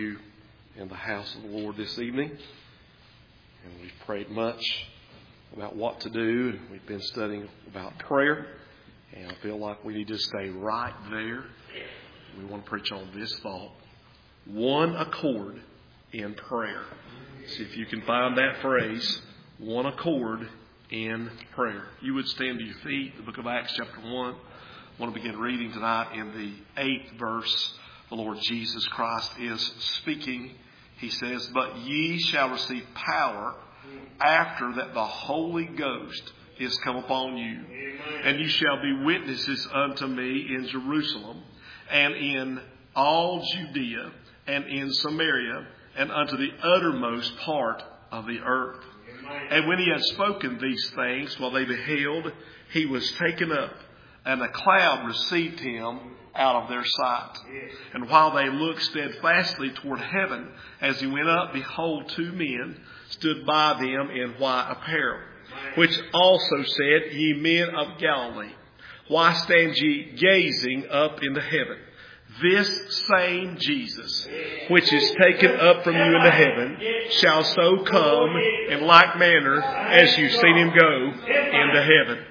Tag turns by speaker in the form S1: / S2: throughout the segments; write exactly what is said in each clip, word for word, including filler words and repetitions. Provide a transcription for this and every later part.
S1: you in the house of the Lord this evening. And we've prayed much about what to do. And we've been studying about prayer. And I feel like we need to stay right there. We want to preach on this thought. One accord in prayer. See if you can find that phrase. One accord in prayer. You would stand to your feet. The book of Acts chapter one. I want to begin reading tonight in the eighth verse. The Lord Jesus Christ is speaking. He says, "But ye shall receive power after that the Holy Ghost is come upon you. And you shall be witnesses unto me in Jerusalem and in all Judea and in Samaria and unto the uttermost part of the earth." And when he had spoken these things, while they beheld, he was taken up, and a cloud received him out of their sight. And while they looked steadfastly toward heaven, as he went up, behold, two men stood by them in white apparel, which also said, "Ye men of Galilee, why stand ye gazing up into heaven? This same Jesus, which is taken up from you into heaven, shall so come in like manner as you've seen him go into heaven."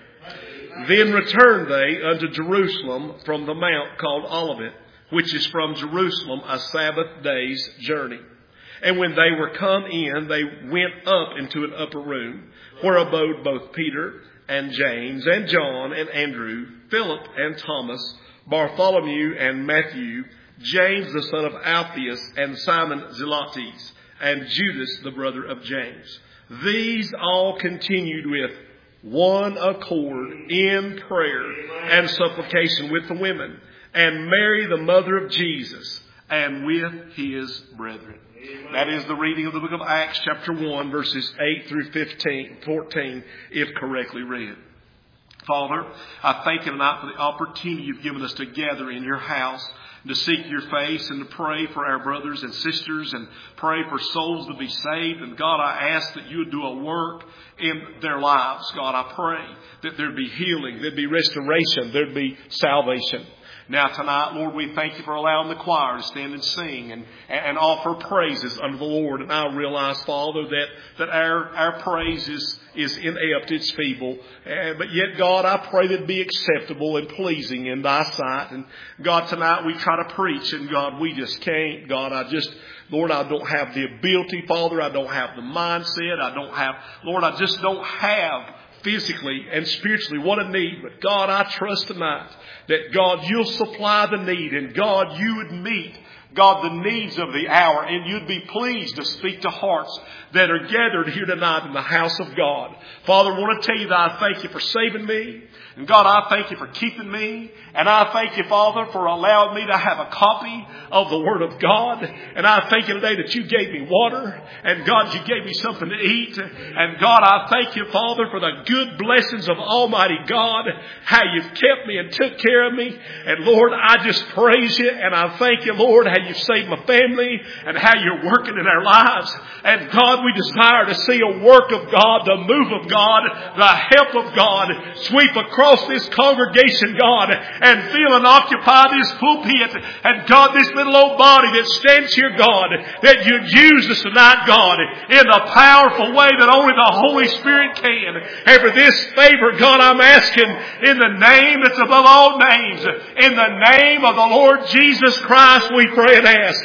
S1: Then returned they unto Jerusalem from the mount called Olivet, which is from Jerusalem a Sabbath day's journey. And when they were come in, they went up into an upper room, where abode both Peter and James and John and Andrew, Philip and Thomas, Bartholomew and Matthew, James the son of Alphaeus and Simon Zelotes, and Judas the brother of James. These all continued with one accord in prayer and supplication with the women, and Mary the mother of Jesus, and with his brethren. That is the reading of the book of Acts chapter one, verses eight through fifteen, fourteen, if correctly read. Father, I thank you tonight for the opportunity you've given us to gather in your house, to seek your face and to pray for our brothers and sisters and pray for souls to be saved. And God, I ask that you would do a work in their lives. God, I pray that there'd be healing, there'd be restoration, there'd be salvation. Now tonight, Lord, we thank you for allowing the choir to stand and sing and, and offer praises unto the Lord. And I realize, Father, that, that our, our praise is, is inept, it's feeble. Uh, but yet, God, I pray that it be acceptable and pleasing in thy sight. And God, tonight we try to preach, and God, we just can't. God, I just, Lord, I don't have the ability, Father. I don't have the mindset. I don't have, Lord, I just don't have physically and spiritually what I need. But God, I trust tonight that God, you'll supply the need, and God, you would meet, God, the needs of the hour, and you'd be pleased to speak to hearts that are gathered here tonight in the house of God. Father, I want to tell you that I thank you for saving me. And God, I thank you for keeping me. And I thank you, Father, for allowing me to have a copy of the Word of God. And I thank you today that you gave me water. And God, you gave me something to eat. And God, I thank you, Father, for the good blessings of Almighty God. How you've kept me and took care of me. And Lord, I just praise you. And I thank you, Lord, how you've saved my family. And how you're working in our lives. And God, we desire to see a work of God, the move of God, the help of God sweep across this congregation, God, and fill and occupy this pulpit. And God, this little old body that stands here, God, that you use us tonight, God, in a powerful way that only the Holy Spirit can. And for this favor, God, I'm asking in the name that's above all names, in the name of the Lord Jesus Christ, we pray and ask.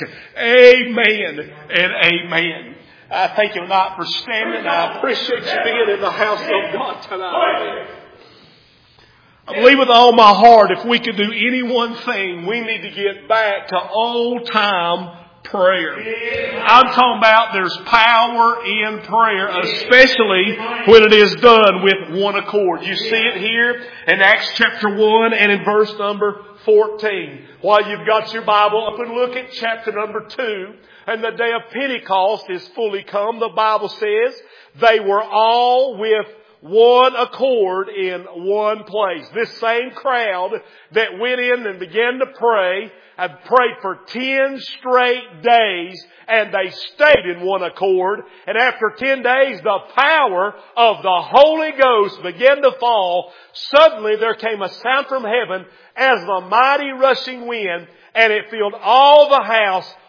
S1: Amen and amen. I thank you tonight for standing. I appreciate you being in the house of God tonight. I believe with all my heart, if we could do any one thing, we need to get back to old time prayer. I'm talking about there's power in prayer, especially when it is done with one accord. You see it here in Acts chapter one and in verse number fourteen. While you've got your Bible up and look at chapter number two. And the day of Pentecost is fully come. The Bible says they were all with one accord in one place. This same crowd that went in and began to pray had prayed for ten straight days, and they stayed in one accord. And after ten days, the power of the Holy Ghost began to fall. Suddenly there came a sound from heaven as the mighty rushing wind, and it filled all the house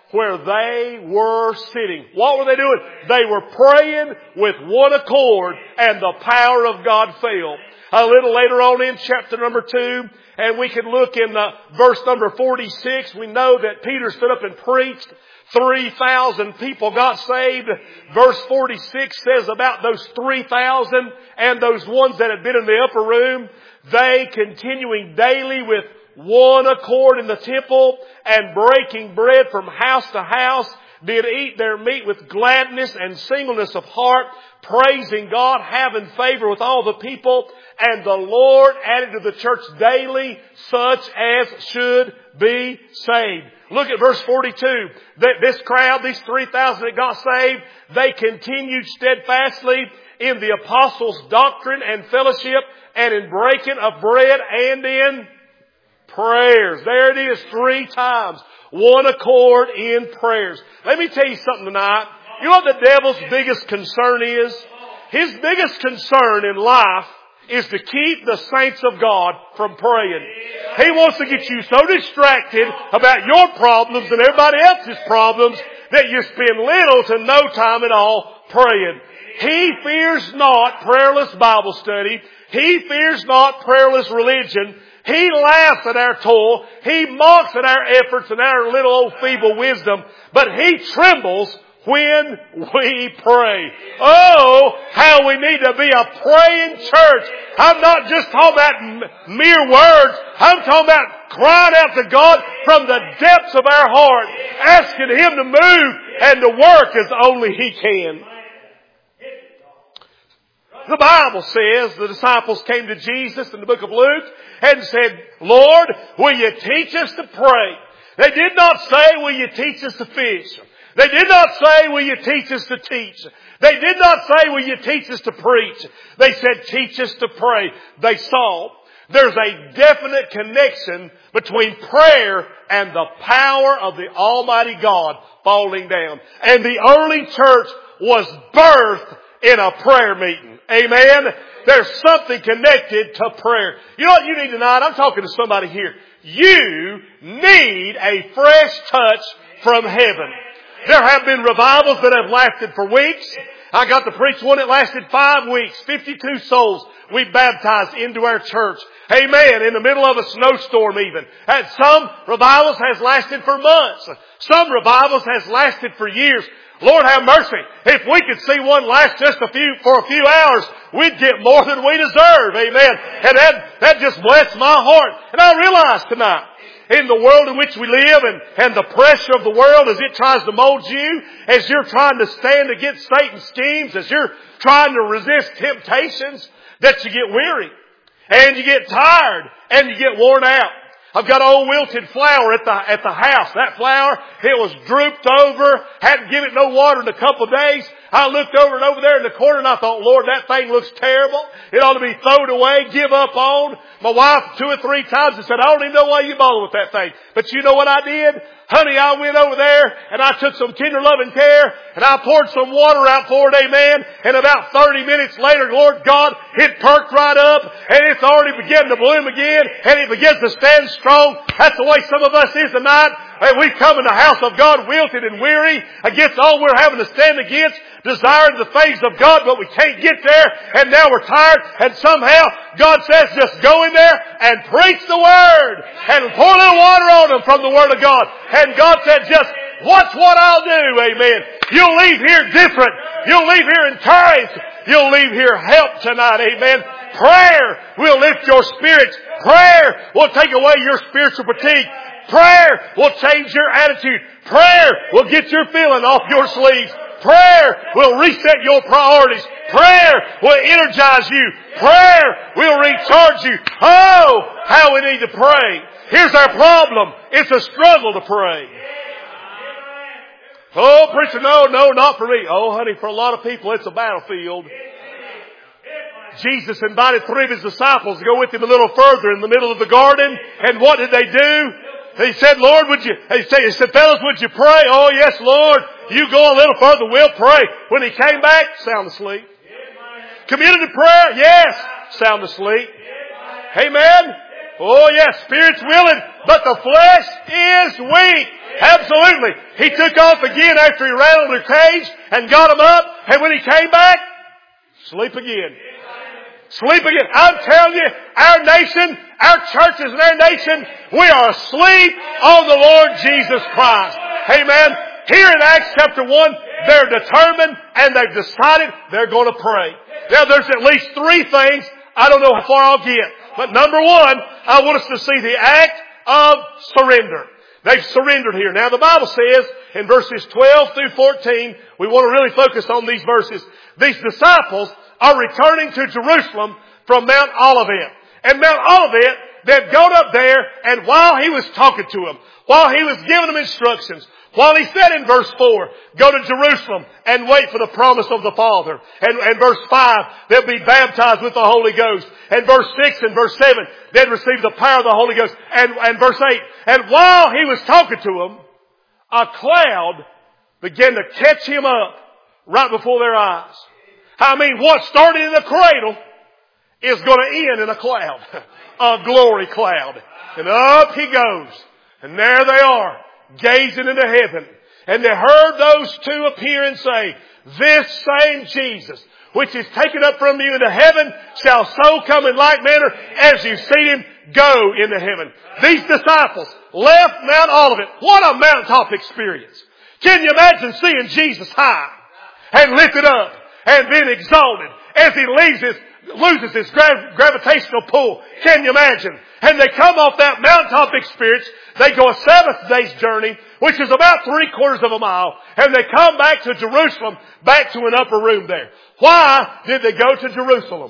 S1: where they were sitting. What were they doing? They were praying with one accord, and the power of God fell. A little later on in chapter number two, and we can look in the verse number forty-six, we know that Peter stood up and preached. three thousand people got saved. Verse forty-six says about those three thousand and those ones that had been in the upper room, they continuing daily with one accord in the temple and breaking bread from house to house, did eat their meat with gladness and singleness of heart, praising God, having favor with all the people. And the Lord added to the church daily such as should be saved. Look at verse forty-two. This crowd, these three thousand that got saved, they continued steadfastly in the apostles' doctrine and fellowship, and in breaking of bread, and in prayers. There it is, three times. One accord in prayers. Let me tell you something tonight. You know what the devil's biggest concern is? His biggest concern in life is to keep the saints of God from praying. He wants to get you so distracted about your problems and everybody else's problems that you spend little to no time at all praying. He fears not prayerless Bible study. He fears not prayerless religion. He laughs at our toil. He mocks at our efforts and our little old feeble wisdom. But He trembles when we pray. Oh, how we need to be a praying church. I'm not just talking about mere words. I'm talking about crying out to God from the depths of our heart, asking Him to move and to work as only He can. The Bible says the disciples came to Jesus in the book of Luke and said, Lord, will you teach us to pray? They did not say, will you teach us to fish? They did not say, will you teach us to teach? They did not say, will you teach us to preach? They said, teach us to pray. They saw there's a definite connection between prayer and the power of the Almighty God falling down. And the early church was birthed in a prayer meeting. Amen? There's something connected to prayer. You know what you need tonight? I'm talking to somebody here. You need a fresh touch from heaven. There have been revivals that have lasted for weeks. I got to preach one that lasted five weeks. fifty-two souls we baptized into our church. Amen. In the middle of a snowstorm even. And some revivals has lasted for months. Some revivals has lasted for years. Lord have mercy. If we could see one last just a few, for a few hours, we'd get more than we deserve. Amen. And that, that just blessed my heart. And I realize tonight, in the world in which we live and, and the pressure of the world as it tries to mold you, as you're trying to stand against Satan's schemes, as you're trying to resist temptations, that you get weary and you get tired and you get worn out. I've got old wilted flower at the, at the house. That flower, it was drooped over, hadn't given it no water in a couple of days. I looked over it over there in the corner and I thought, Lord, that thing looks terrible. It ought to be thrown away, give up on. My wife two or three times has said, I don't even know why you bother with that thing. But you know what I did? Honey, I went over there and I took some tender loving care and I poured some water out for it, amen. And about thirty minutes later, Lord God, it perked right up and it's already beginning to bloom again and it begins to stand strong. That's the way some of us is tonight. And we've come in the house of God wilted and weary against all we're having to stand against, desiring the things of God, but we can't get there. And now we're tired. And somehow God says, just go in there and preach the Word and pour a little water on them from the Word of God. And God said, just watch what I'll do. Amen. You'll leave here different. You'll leave here encouraged. You'll leave here helped tonight. Amen. Prayer will lift your spirits. Prayer will take away your spiritual fatigue. Prayer will change your attitude. Prayer will get your feeling off your sleeves. Prayer will reset your priorities. Prayer will energize you. Prayer will recharge you. Oh, how we need to pray. Here's our problem. It's a struggle to pray. Oh, preacher, no, no, not for me. Oh, honey, for a lot of people, it's a battlefield. Jesus invited three of His disciples to go with Him a little further in the middle of the garden. And what did they do? He said, Lord, would you, he said, he said, fellas, would you pray? Oh, yes, Lord. You go a little further, we'll pray. When he came back, sound asleep. Community prayer, yes, sound asleep. Amen. Oh, yes, spirit's willing, but the flesh is weak.
S2: Absolutely. He took off again after he rattled their cage and got them up. And when he came back, sleep again. Sleep again. I'm telling you, our nation, our churches and our nation, we are asleep on the Lord Jesus Christ. Amen. Here in Acts chapter one, they're determined and they've decided they're going to pray. Now there's at least three things. I don't know how far I'll get. But number one, I want us to see the act of surrender. They've surrendered here. Now the Bible says in verses twelve through fourteen, we want to really focus on these verses. These disciples are returning to Jerusalem from Mount Olivet. And Mount Olivet, they've gone up there, and while he was talking to them, while he was giving them instructions, while he said in verse four, go to Jerusalem and wait for the promise of the Father. And, and verse five, they'll be baptized with the Holy Ghost. And verse six and verse seven, they'd receive the power of the Holy Ghost. And, and verse eight, and while he was talking to them, a cloud began to catch him up right before their eyes. I mean, what started in a cradle is going to end in a cloud. A glory cloud. And up he goes. And there they are, gazing into heaven. And they heard those two appear and say, this same Jesus, which is taken up from you into heaven, shall so come in like manner as you've seen him go into heaven. These disciples left Mount Olivet. What a mountaintop experience. Can you imagine seeing Jesus high and lifted up and being exalted as he leaves his, loses his grav- gravitational pull? Can you imagine? And they come off that mountaintop experience. They go a seventh day's journey, which is about three quarters of a mile. And they come back to Jerusalem, back to an upper room there. Why did they go to Jerusalem?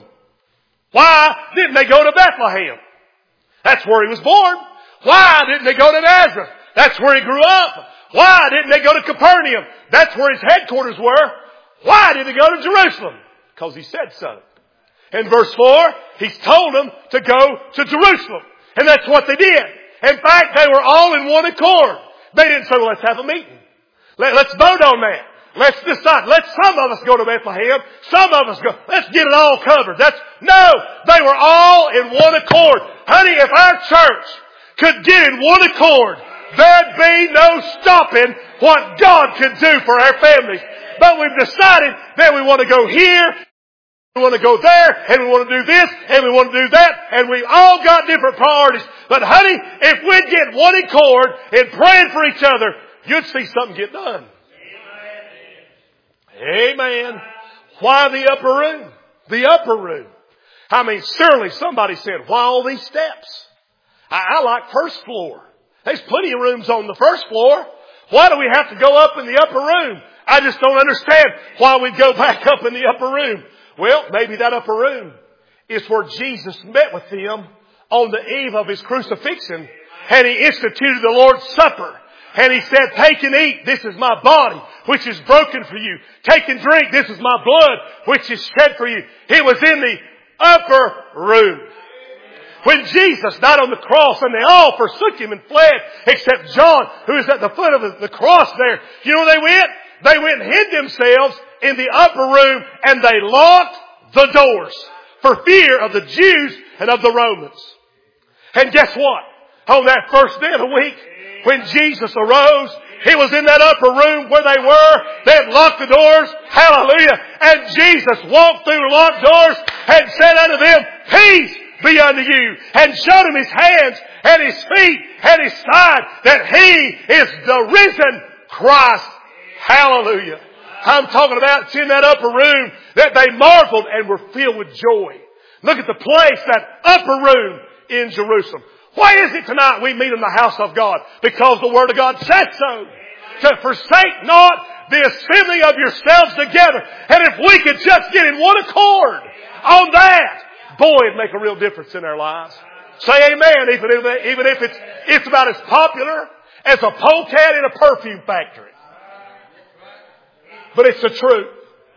S2: Why didn't they go to Bethlehem? That's where he was born. Why didn't they go to Nazareth? That's where he grew up. Why didn't they go to Capernaum? That's where his headquarters were. Why did they go to Jerusalem? Because he said so. In verse four, he's told them to go to Jerusalem. And that's what they did. In fact, they were all in one accord. They didn't say, well, let's have a meeting. Let, let's vote on that. Let's decide. Let some of us go to Bethlehem. Some of us go. Let's get it all covered. That's, no, they were all in one accord. Honey, if our church could get in one accord, there'd be no stopping what God could do for our families. But we've decided that we want to go here, we want to go there, and we want to do this, and we want to do that, and we've all got different priorities. But honey, if we get one accord in praying for each other, you'd see something get done. Amen. Amen. Why the upper room? The upper room. I mean, surely somebody said, why all these steps? I, I like first floor. There's plenty of rooms on the first floor. Why do we have to go up in the upper room? I just don't understand why we go back up in the upper room. Well, maybe that upper room is where Jesus met with them on the eve of his crucifixion, and he instituted the Lord's Supper. And he said, take and eat. This is my body, which is broken for you. Take and drink. This is my blood, which is shed for you. He was in the upper room. When Jesus died on the cross and they all forsook him and fled, except John, who is at the foot of the cross there. You know where they went? They went and hid themselves in the upper room, and they locked the doors for fear of the Jews and of the Romans. And guess what? On that first day of the week, when Jesus arose, he was in that upper room where they were. They had locked the doors. Hallelujah. And Jesus walked through the locked doors and said unto them, peace be unto you. And showed him his hands and his feet and his side, that he is the risen Christ. Hallelujah. I'm talking about it's in that upper room that they marveled and were filled with joy. Look at the place, that upper room in Jerusalem. Why is it tonight we meet in the house of God? Because the Word of God said so. To forsake not the assembling of yourselves together. And if we could just get in one accord on that, boy, it'd make a real difference in our lives. Say amen, even if, even if it's, it's about as popular as a polecat in a perfume factory. But it's the truth.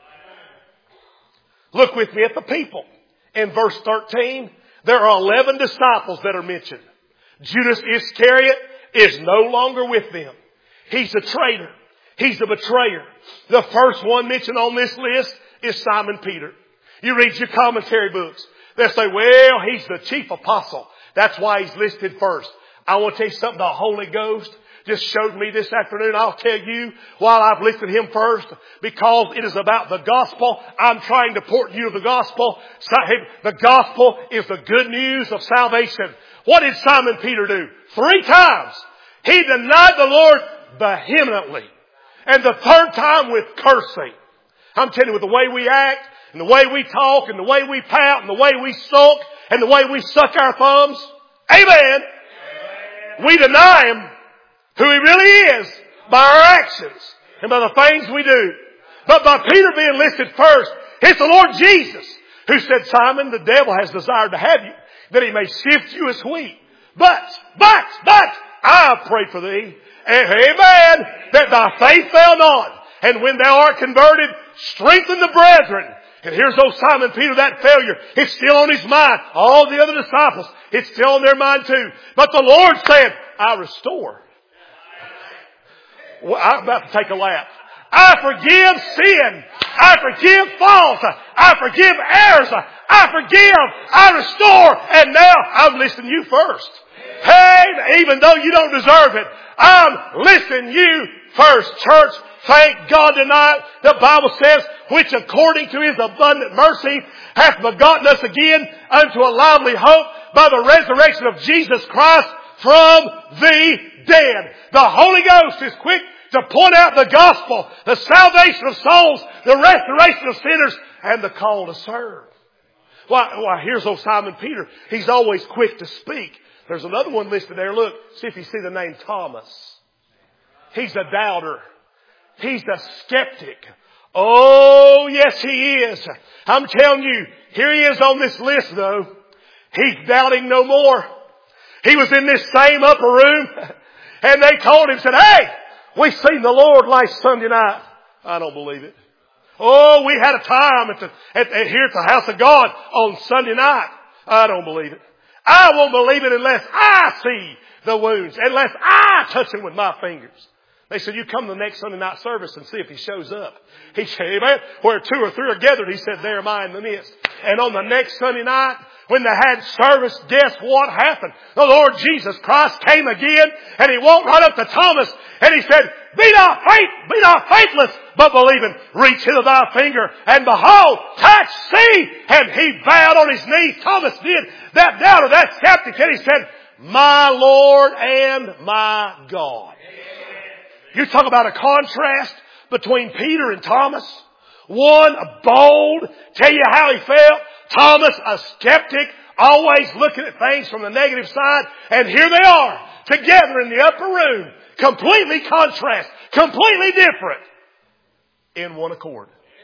S2: Look with me at the people. In verse thirteen, there are eleven disciples that are mentioned. Judas Iscariot is no longer with them. He's a traitor. He's a betrayer. The first one mentioned on this list is Simon Peter. You read your commentary books. They'll say, well, he's the chief apostle. That's why he's listed first. I want to tell you something. The Holy Ghost just showed me this afternoon. I'll tell you while I've listed him first, because it is about the gospel. I'm trying to port you to the gospel. The gospel is the good news of salvation. What did Simon Peter do? Three times he denied the Lord vehemently. And the third time with cursing. I'm telling you, with the way we act, and the way we talk, and the way we pout, and the way we sulk, and the way we suck our thumbs. Amen. Amen. We deny Him who He really is by our actions and by the things we do. But by Peter being listed first, it's the Lord Jesus who said, Simon, the devil has desired to have you, that he may sift you as wheat. But, but, but, I have prayed for thee. Amen. That thy faith fail not. And when thou art converted, strengthen the brethren. And here's old Simon Peter, that failure. It's still on his mind. All the other disciples, it's still on their mind too. But the Lord said, I restore. Well, I'm about to take a lap. I forgive sin. I forgive faults. I forgive errors. I forgive. I restore. And now I'm listening to you first. Hey, even though you don't deserve it, I'm listening to you first, church. Thank God tonight, the Bible says, which according to His abundant mercy hath begotten us again unto a lively hope by the resurrection of Jesus Christ from the dead. The Holy Ghost is quick to point out the gospel, the salvation of souls, the restoration of sinners, and the call to serve. Why, why here's old Simon Peter. He's always quick to speak. There's another one listed there. Look, see if you see the name Thomas. He's a doubter. He's a skeptic. Oh, yes, he is. I'm telling you, here he is on this list, though. He's doubting no more. He was in this same upper room, and they told him, said, hey, we seen the Lord last Sunday night. I don't believe it. Oh, we had a time at the, at, at, here at the house of God on Sunday night. I don't believe it. I won't believe it unless I see the wounds, unless I touch him with my fingers. They said, you come to the next Sunday night service and see if he shows up. He said, amen. Where two or three are gathered, he said, there am I in the midst. And on the next Sunday night, when they had service, guess what happened? The Lord Jesus Christ came again, and He walked right up to Thomas, and He said, be not faith, be not faithless, but believing. Reach hither thy finger, and behold, touch, see. And he bowed on his knees. Thomas did. That doubter, that skeptic, and he said, my Lord and my God. You talk about a contrast between Peter and Thomas. One, a bold, tell you how he felt. Thomas, a skeptic, always looking at things from the negative side. And here they are, together in the upper room, completely contrast, completely different, in one accord.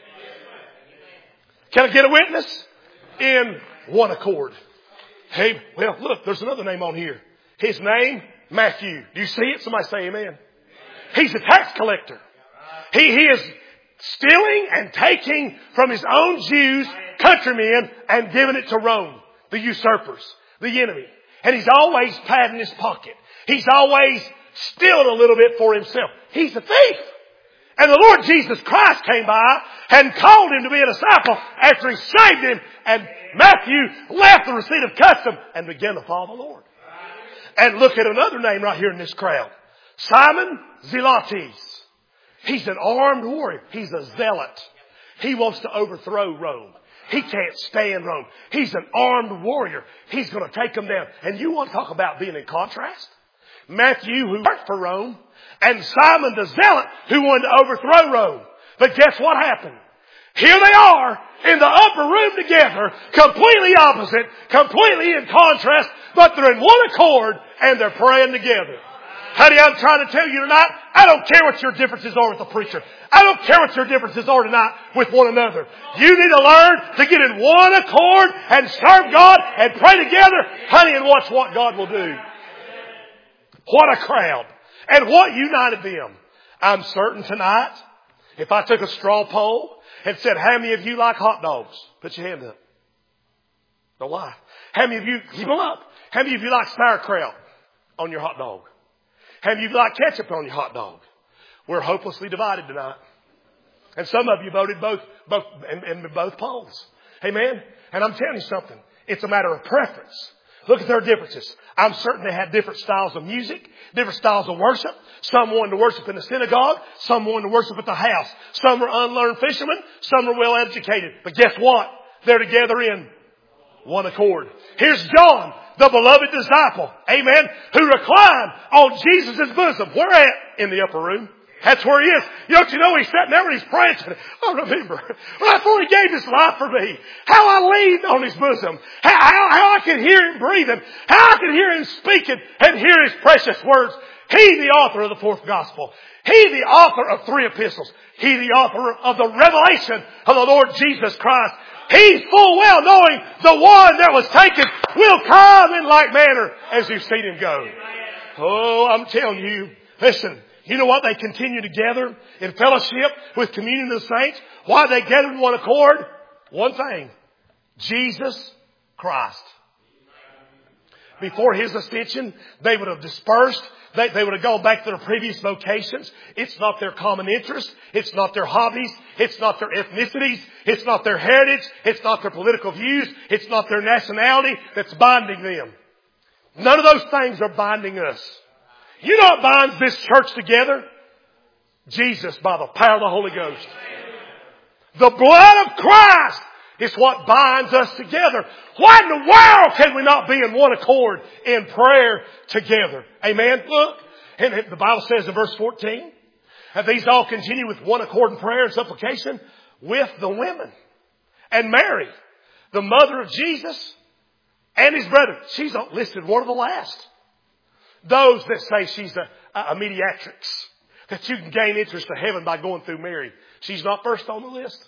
S2: Can I get a witness? In one accord. Hey, well, look, there's another name on here. His name, Matthew. Do you see it? Somebody say amen. He's a tax collector. He, he is stealing and taking from his own Jews, countrymen, and giving it to Rome, the usurpers, the enemy. And he's always padding his pocket. He's always stealing a little bit for himself. He's a thief. And the Lord Jesus Christ came by and called him to be a disciple after He saved him. And Matthew left the receipt of custom and began to follow the Lord. And look at another name right here in this crowd. Simon Zelotes. He's an armed warrior. He's a zealot. He wants to overthrow Rome. He can't stand Rome. He's an armed warrior. He's going to take them down. And you want to talk about being in contrast? Matthew, who worked for Rome, and Simon the zealot, who wanted to overthrow Rome. But guess what happened? Here they are in the upper room together, completely opposite, completely in contrast, but they're in one accord and they're praying together. Honey, I'm trying to tell you tonight, I don't care what your differences are with the preacher. I don't care what your differences are tonight with one another. You need to learn to get in one accord and serve God and pray together, honey, and watch what God will do. What a crowd. And what united them. I'm certain tonight, if I took a straw poll and said, how many of you like hot dogs? Put your hand up. Don't lie. How many of you, keep them up. How many of you like sauerkraut on your hot dog? How many of you like ketchup on your hot dog? We're hopelessly divided tonight. And some of you voted both, both in, in both polls. Amen? And I'm telling you something. It's a matter of preference. Look at their differences. I'm certain they had different styles of music, different styles of worship. Some wanted to worship in the synagogue. Some wanted to worship at the house. Some were unlearned fishermen. Some were well educated. But guess what? They're together in one accord. Here's John, the beloved disciple. Amen. Who reclined on Jesus' bosom. Where at? In the upper room. That's where he is. Don't you know he's sitting there and he's praying. I remember right before he gave his life for me, how I leaned on his bosom, how, how, how I could hear him breathing, how I could hear him speaking and hear his precious words. He, the author of the fourth gospel. He, the author of three epistles. He, the author of the revelation of the Lord Jesus Christ. He's full well knowing the one that was taken will come in like manner as you've seen him go. Oh, I'm telling you, listen. You know what? They continue to gather in fellowship with communion of the saints. Why they gathered in one accord? One thing. Jesus Christ. Before His ascension, they would have dispersed. They, they would have gone back to their previous vocations. It's not their common interests. It's not their hobbies. It's not their ethnicities. It's not their heritage. It's not their political views. It's not their nationality that's binding them. None of those things are binding us. You know what binds this church together? Jesus by the power of the Holy Ghost. The blood of Christ is what binds us together. Why in the world can we not be in one accord in prayer together? Amen. Look, and the Bible says in verse fourteen, and these all continue with one accord in prayer and supplication with the women. And Mary, the mother of Jesus and his brethren. She's listed one of the last. Those that say she's a, a mediatrix, that you can gain interest to heaven by going through Mary. She's not first on the list.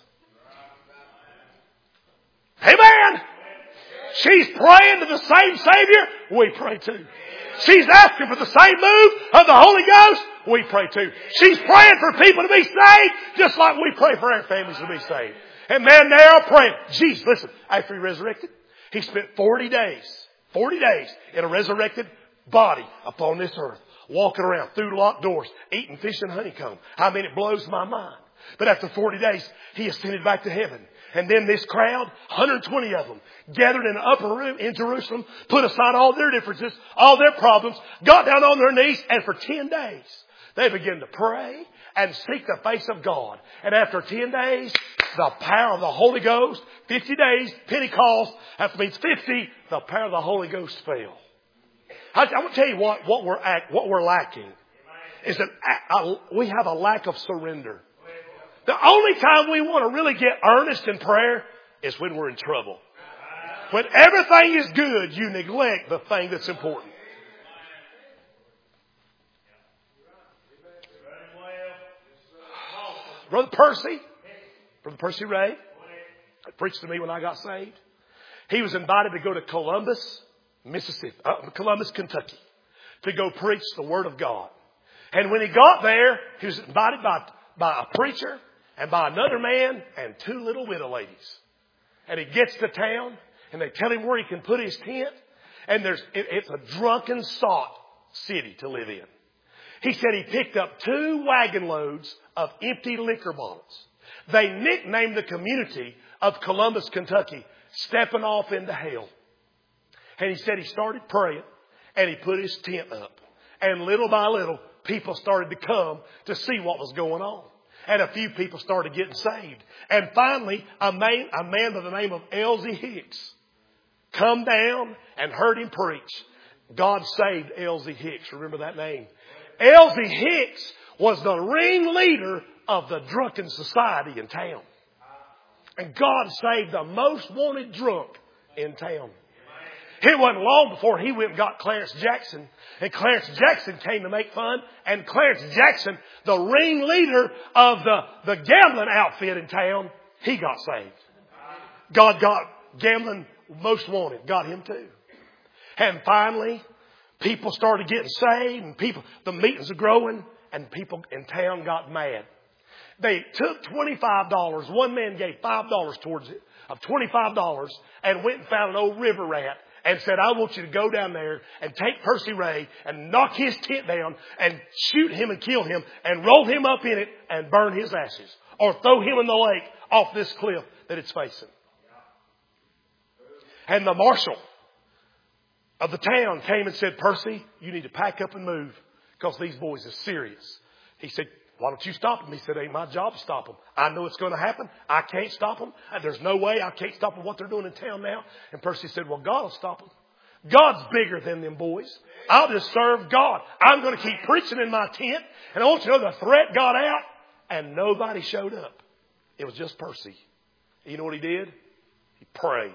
S2: Amen. She's praying to the same Savior we pray to. She's asking for the same move of the Holy Ghost we pray to. She's praying for people to be saved just like we pray for our families to be saved. And man, they are praying. Jesus, listen, after He resurrected, He spent forty days, forty days in a resurrected body upon this earth, walking around through locked doors, eating fish and honeycomb. I mean, it blows my mind. But after forty days, He ascended back to heaven. And then this crowd, one hundred twenty of them, gathered in an upper room in Jerusalem, put aside all their differences, all their problems, got down on their knees, and for ten days, they began to pray and seek the face of God. And after ten days, the power of the Holy Ghost, fifty days, Pentecost, that means fifty, the power of the Holy Ghost fell. I, I want to tell you what, what we're act, what we're lacking is that uh, we have a lack of surrender. The only time we want to really get earnest in prayer is when we're in trouble. When everything is good, you neglect the thing that's important. Brother Percy, Brother Percy Ray, preached to me when I got saved. He was invited to go to Columbus, Mississippi, uh, Columbus, Kentucky, to go preach the Word of God. And when he got there, he was invited by, by a preacher and by another man and two little widow ladies. And he gets to town and they tell him where he can put his tent. And there's, it, it's a drunken sot city to live in. He said he picked up two wagon loads of empty liquor bottles. They nicknamed the community of Columbus, Kentucky, stepping off into hell. And he said he started praying and he put his tent up. And little by little, people started to come to see what was going on. And a few people started getting saved. And finally, a man, a man by the name of Elzie Hicks come down and heard him preach. God saved Elzie Hicks. Remember that name? Elzie Hicks was the ringleader of the drunken society in town. And God saved the most wanted drunk in town. It wasn't long before he went and got Clarence Jackson. And Clarence Jackson came to make fun. And Clarence Jackson, the ringleader of the, the gambling outfit in town, he got saved. God got gambling most wanted, got him too. And finally, people started getting saved and people, the meetings are growing and people in town got mad. They took twenty-five dollars. One man gave five dollars towards it, of twenty-five dollars, and went and found an old river rat and said, I want you to go down there and take Percy Ray and knock his tent down and shoot him and kill him and roll him up in it and burn his ashes. Or throw him in the lake off this cliff that it's facing. And the marshal of the town came and said, Percy, you need to pack up and move because these boys are serious. He said, why don't you stop them? He said, ain't my job to stop them. I know it's going to happen. I can't stop them. There's no way I can't stop them what they're doing in town now. And Percy said, well, God will stop them. God's bigger than them boys. I'll just serve God. I'm going to keep preaching in my tent. And I want you to know the threat got out and nobody showed up. It was just Percy. You know what he did? He prayed.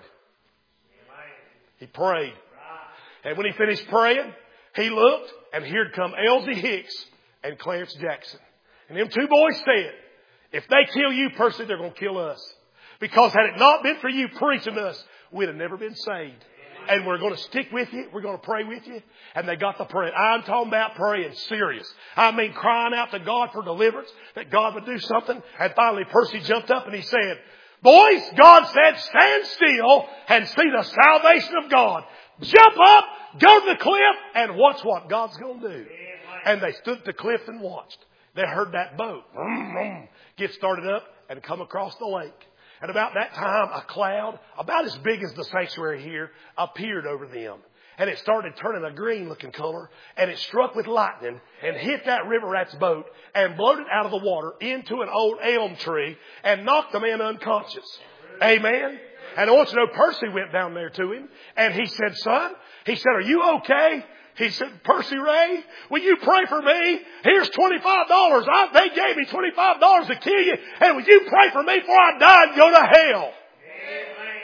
S2: He prayed. And when he finished praying, he looked and here'd come Elsie Hicks and Clarence Jackson. And them two boys said, if they kill you, Percy, they're going to kill us. Because had it not been for you preaching to us, we'd have never been saved. And we're going to stick with you. We're going to pray with you. And they got the prayer. I'm talking about praying serious. I mean crying out to God for deliverance, that God would do something. And finally Percy jumped up and he said, boys, God said, stand still and see the salvation of God. Jump up, go to the cliff, and watch what God's going to do. And they stood at the cliff and watched. They heard that boat get started up and come across the lake. And about that time, a cloud, about as big as the sanctuary here, appeared over them. And it started turning a green looking color. And it struck with lightning and hit that river rat's boat and blowed it out of the water into an old elm tree and knocked the man unconscious. Amen. And I want you to know Percy went down there to him and he said, son, he said, are you okay? He said, Percy Ray, will you pray for me? Here's twenty-five dollars. I, they gave me twenty-five dollars to kill you. And would you pray for me before I die and go to hell? Amen.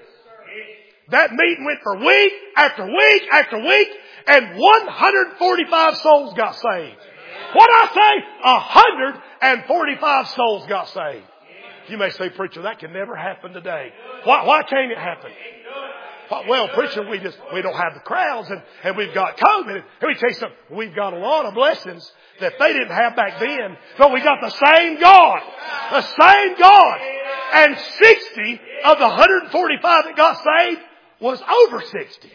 S2: That meeting went for week after week after week. And one hundred forty-five souls got saved. What I say? one hundred forty-five souls got saved. You may say, preacher, that can never happen today. Why, why can't it happen? Well, preacher, we just, we don't have the crowds and, and we've got COVID. Let me tell you something. We've got a lot of blessings that they didn't have back then. But we got the same God. The same God. And sixty of the one hundred forty-five that got saved was over sixty.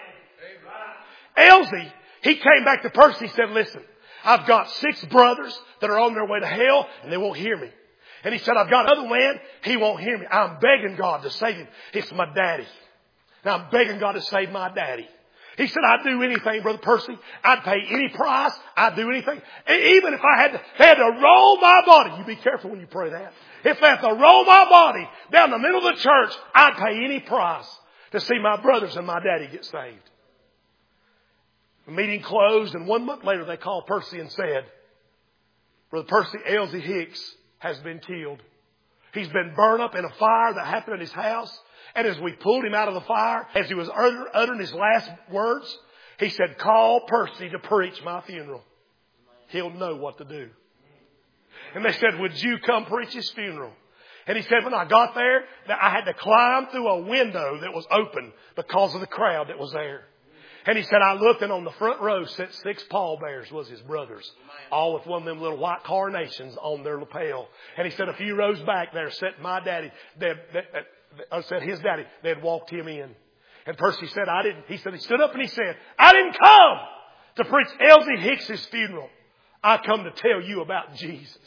S2: Elsie, he came back to Percy and said, listen, I've got six brothers that are on their way to hell and they won't hear me. And he said, I've got another man. He won't hear me. I'm begging God to save him. It's my daddy. Now I'm begging God to save my daddy. He said, I'd do anything, Brother Percy. I'd pay any price. I'd do anything. Even if I had to, they had to roll my body. You be careful when you pray that. If they had to roll my body down the middle of the church, I'd pay any price to see my brothers and my daddy get saved. The meeting closed and one month later they called Percy and said, Brother Percy, Elsie Hicks has been killed. He's been burned up in a fire that happened at his house. And as we pulled him out of the fire, as he was utter, uttering his last words, he said, call Percy to preach my funeral. He'll know what to do. And they said, would you come preach his funeral? And he said, when I got there, that I had to climb through a window that was open because of the crowd that was there. And he said, I looked and on the front row sat six pallbearers, was his brothers, all with one of them little white carnations on their lapel. And he said, a few rows back there sat my daddy. They, they, I said his daddy, they had walked him in. And Percy said, I didn't, he said, he stood up and he said, I didn't come to preach Elsie Hicks' funeral. I come to tell you about Jesus.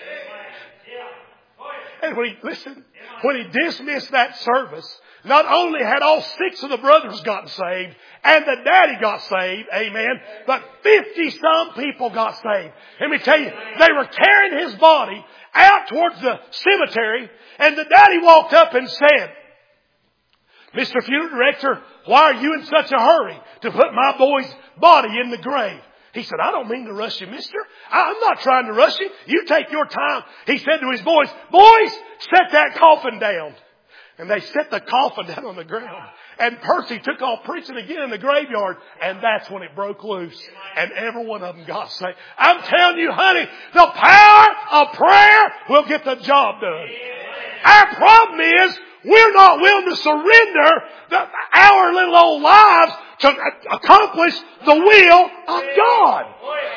S2: And when he, listen, when he dismissed that service, not only had all six of the brothers gotten saved and the daddy got saved, amen, but fifty some people got saved. Let me tell you, they were carrying his body out towards the cemetery and the daddy walked up and said, Mister Funeral Director, why are you in such a hurry to put my boy's body in the grave? He said, I don't mean to rush you, mister. I'm not trying to rush you. You take your time. He said to his boys, boys, set that coffin down. And they set the coffin down on the ground. And Percy took off preaching again in the graveyard. And that's when it broke loose. And every one of them got saved. I'm telling you, honey, the power of prayer will get the job done. Our problem is we're not willing to surrender the, our little old lives to accomplish the will of God.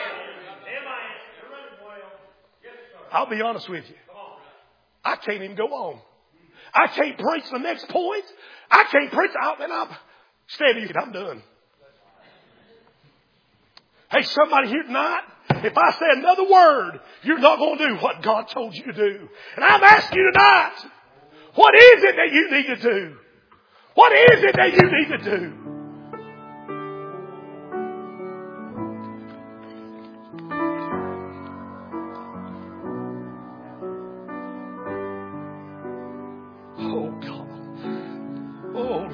S2: I'll be honest with you. I can't even go on. I can't preach the next point. I can't preach. I, and I'm standing. I'm done. Hey, somebody here tonight, if I say another word, you're not going to do what God told you to do. And I'm asking you tonight, what is it that you need to do? What is it that you need to do?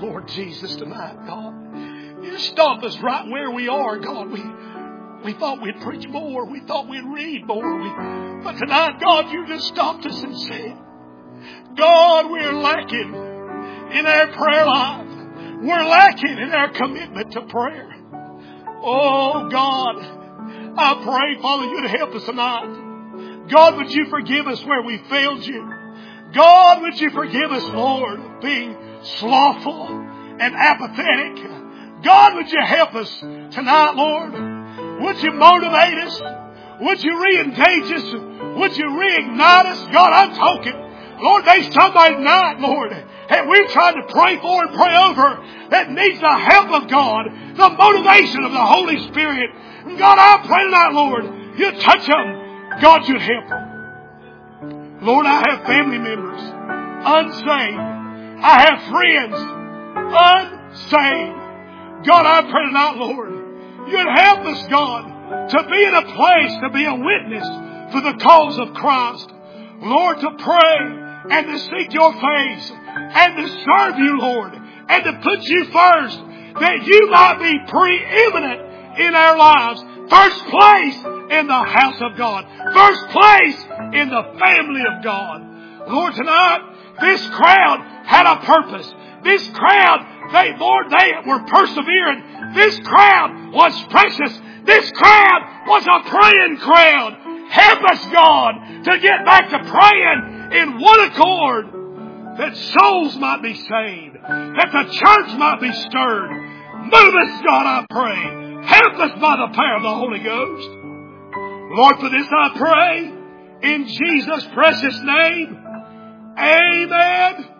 S2: Lord Jesus, tonight, God. You stop us right where we are, God. We we thought we'd preach more. We thought we'd read more. We, but tonight, God, you just stopped us and said, God, we're lacking in our prayer life. We're lacking in our commitment to prayer. Oh, God, I pray, Father, you'd help us tonight. God, would you forgive us where we failed you? God, would you forgive us, Lord, being slothful and apathetic? God, would you help us tonight, Lord? Would you motivate us? Would you re-engage us? Would you reignite us? God, I'm talking. Lord, there's somebody tonight, Lord, and we're trying to pray for and pray over that needs the help of God, the motivation of the Holy Spirit. And God, I pray tonight, Lord, you'd touch them. God, you'd help them. Lord, I have family members unsaved. I have friends unsaved. God, I pray tonight, Lord, you'd help us, God, to be in a place, to be a witness for the cause of Christ. Lord, to pray and to seek your face and to serve you, Lord, and to put you first, that you might be preeminent in our lives. First place in the house of God. First place in the family of God. Lord, tonight, this crowd had a purpose. This crowd, they, Lord, they were persevering. This crowd was precious. This crowd was a praying crowd. Help us, God, to get back to praying in one accord, that souls might be saved, that the church might be stirred. Move us, God, I pray. Help us by the power of the Holy Ghost. Lord, for this I pray in Jesus' precious name. Amen.